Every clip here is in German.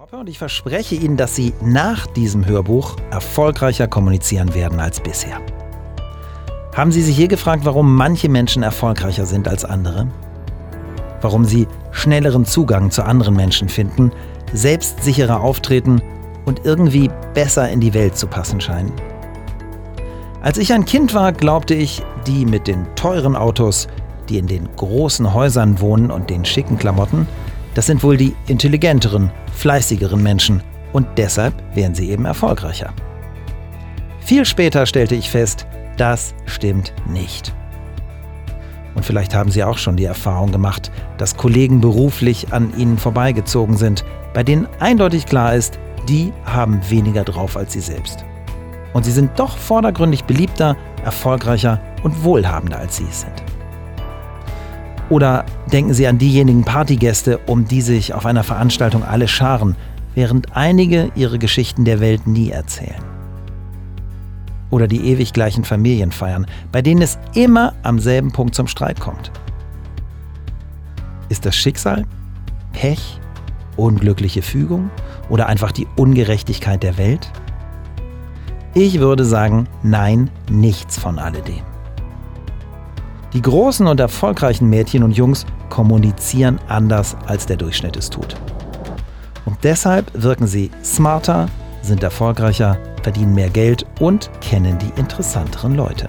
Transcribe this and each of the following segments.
Hoppe und ich verspreche Ihnen, dass Sie nach diesem Hörbuch erfolgreicher kommunizieren werden als bisher. Haben Sie sich je gefragt, warum manche Menschen erfolgreicher sind als andere? Warum sie schnelleren Zugang zu anderen Menschen finden, selbstsicherer auftreten und irgendwie besser in die Welt zu passen scheinen? Als ich ein Kind war, glaubte ich, die mit den teuren Autos, die in den großen Häusern wohnen und den schicken Klamotten, das sind wohl die intelligenteren, fleißigeren Menschen und deshalb wären sie eben erfolgreicher. Viel später stellte ich fest, das stimmt nicht. Und vielleicht haben Sie auch schon die Erfahrung gemacht, dass Kollegen beruflich an Ihnen vorbeigezogen sind, bei denen eindeutig klar ist, die haben weniger drauf als Sie selbst. Und sie sind doch vordergründig beliebter, erfolgreicher und wohlhabender als Sie es sind. Oder denken Sie an diejenigen Partygäste, um die sich auf einer Veranstaltung alle scharen, während einige ihre Geschichten der Welt nie erzählen. Oder die ewig gleichen Familienfeiern, bei denen es immer am selben Punkt zum Streit kommt. Ist das Schicksal? Pech? Unglückliche Fügung? Oder einfach die Ungerechtigkeit der Welt? Ich würde sagen, nein, nichts von alledem. Die großen und erfolgreichen Mädchen und Jungs kommunizieren anders, als der Durchschnitt es tut. Und deshalb wirken sie smarter, sind erfolgreicher, verdienen mehr Geld und kennen die interessanteren Leute.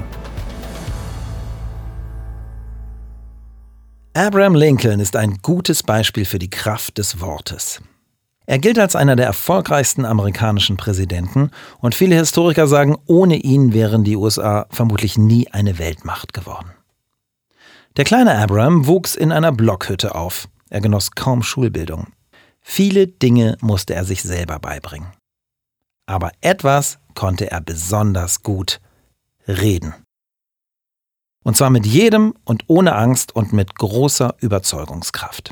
Abraham Lincoln ist ein gutes Beispiel für die Kraft des Wortes. Er gilt als einer der erfolgreichsten amerikanischen Präsidenten und viele Historiker sagen, ohne ihn wären die USA vermutlich nie eine Weltmacht geworden. Der kleine Abraham wuchs in einer Blockhütte auf. Er genoss kaum Schulbildung. Viele Dinge musste er sich selber beibringen. Aber etwas konnte er besonders gut: reden. Und zwar mit jedem und ohne Angst und mit großer Überzeugungskraft.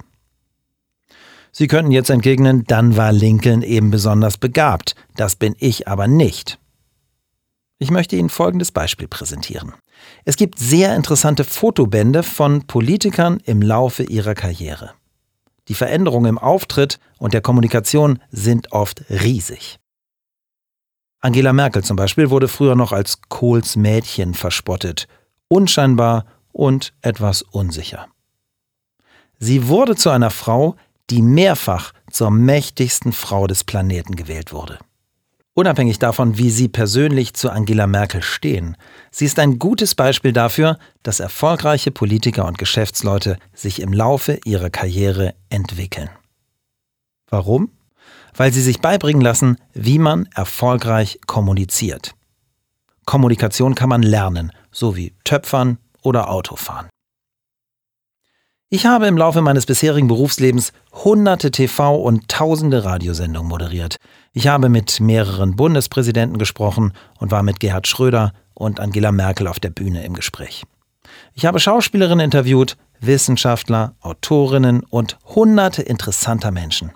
Sie könnten jetzt entgegnen, dann war Lincoln eben besonders begabt. Das bin ich aber nicht. Ich möchte Ihnen folgendes Beispiel präsentieren. Es gibt sehr interessante Fotobände von Politikern im Laufe ihrer Karriere. Die Veränderungen im Auftritt und der Kommunikation sind oft riesig. Angela Merkel zum Beispiel wurde früher noch als Kohls Mädchen verspottet, unscheinbar und etwas unsicher. Sie wurde zu einer Frau, die mehrfach zur mächtigsten Frau des Planeten gewählt wurde. Unabhängig davon, wie Sie persönlich zu Angela Merkel stehen, sie ist ein gutes Beispiel dafür, dass erfolgreiche Politiker und Geschäftsleute sich im Laufe ihrer Karriere entwickeln. Warum? Weil sie sich beibringen lassen, wie man erfolgreich kommuniziert. Kommunikation kann man lernen, so wie Töpfern oder Autofahren. Ich habe im Laufe meines bisherigen Berufslebens hunderte TV- und tausende Radiosendungen moderiert. Ich habe mit mehreren Bundespräsidenten gesprochen und war mit Gerhard Schröder und Angela Merkel auf der Bühne im Gespräch. Ich habe Schauspielerinnen interviewt, Wissenschaftler, Autorinnen und hunderte interessanter Menschen.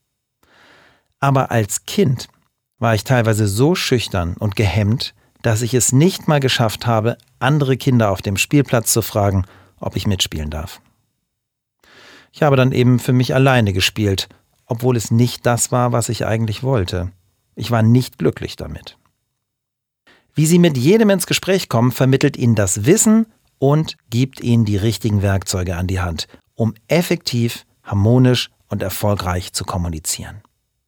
Aber als Kind war ich teilweise so schüchtern und gehemmt, dass ich es nicht mal geschafft habe, andere Kinder auf dem Spielplatz zu fragen, ob ich mitspielen darf. Ich habe dann eben für mich alleine gespielt, obwohl es nicht das war, was ich eigentlich wollte. Ich war nicht glücklich damit. Wie Sie mit jedem ins Gespräch kommen, vermittelt Ihnen das Wissen und gibt Ihnen die richtigen Werkzeuge an die Hand, um effektiv, harmonisch und erfolgreich zu kommunizieren.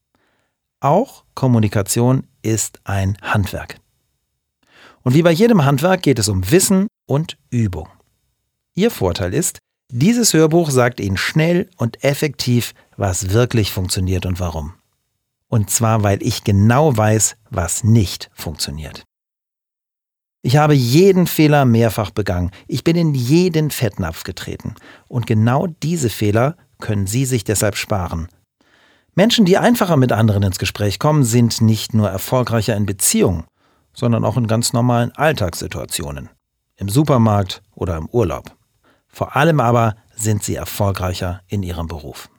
Auch Kommunikation ist ein Handwerk. Und wie bei jedem Handwerk geht es um Wissen und Übung. Ihr Vorteil ist, dieses Hörbuch sagt Ihnen schnell und effektiv, was wirklich funktioniert und warum. Und zwar, weil ich genau weiß, was nicht funktioniert. Ich habe jeden Fehler mehrfach begangen. Ich bin in jeden Fettnapf getreten. Und genau diese Fehler können Sie sich deshalb sparen. Menschen, die einfacher mit anderen ins Gespräch kommen, sind nicht nur erfolgreicher in Beziehungen, sondern auch in ganz normalen Alltagssituationen. Im Supermarkt oder im Urlaub. Vor allem aber sind sie erfolgreicher in ihrem Beruf.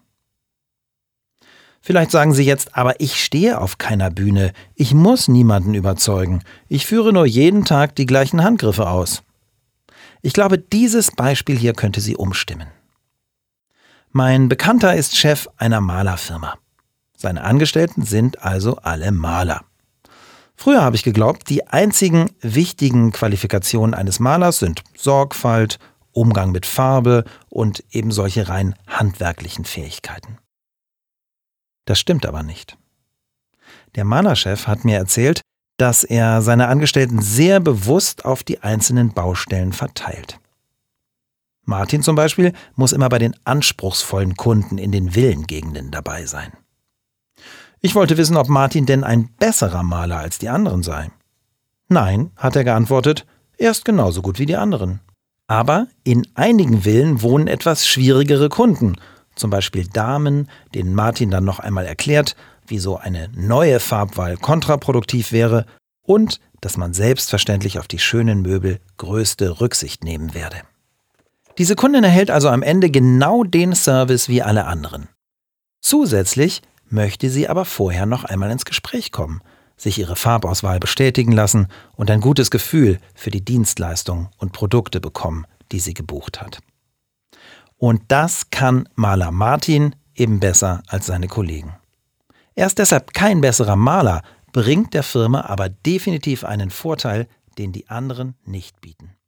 Vielleicht sagen Sie jetzt, aber ich stehe auf keiner Bühne, ich muss niemanden überzeugen, ich führe nur jeden Tag die gleichen Handgriffe aus. Ich glaube, dieses Beispiel hier könnte Sie umstimmen. Mein Bekannter ist Chef einer Malerfirma. Seine Angestellten sind also alle Maler. Früher habe ich geglaubt, die einzigen wichtigen Qualifikationen eines Malers sind Sorgfalt, Umgang mit Farbe und eben solche rein handwerklichen Fähigkeiten. Das stimmt aber nicht. Der Malerchef hat mir erzählt, dass er seine Angestellten sehr bewusst auf die einzelnen Baustellen verteilt. Martin zum Beispiel muss immer bei den anspruchsvollen Kunden in den Villengegenden dabei sein. Ich wollte wissen, ob Martin denn ein besserer Maler als die anderen sei. Nein, hat er geantwortet, er ist genauso gut wie die anderen. Aber in einigen Villen wohnen etwas schwierigere Kunden, zum Beispiel Damen, denen Martin dann noch einmal erklärt, wieso eine neue Farbwahl kontraproduktiv wäre und dass man selbstverständlich auf die schönen Möbel größte Rücksicht nehmen werde. Diese Kundin erhält also am Ende genau den Service wie alle anderen. Zusätzlich möchte sie aber vorher noch einmal ins Gespräch kommen, sich ihre Farbauswahl bestätigen lassen und ein gutes Gefühl für die Dienstleistungen und Produkte bekommen, die sie gebucht hat. Und das kann Maler Martin eben besser als seine Kollegen. Er ist deshalb kein besserer Maler, bringt der Firma aber definitiv einen Vorteil, den die anderen nicht bieten.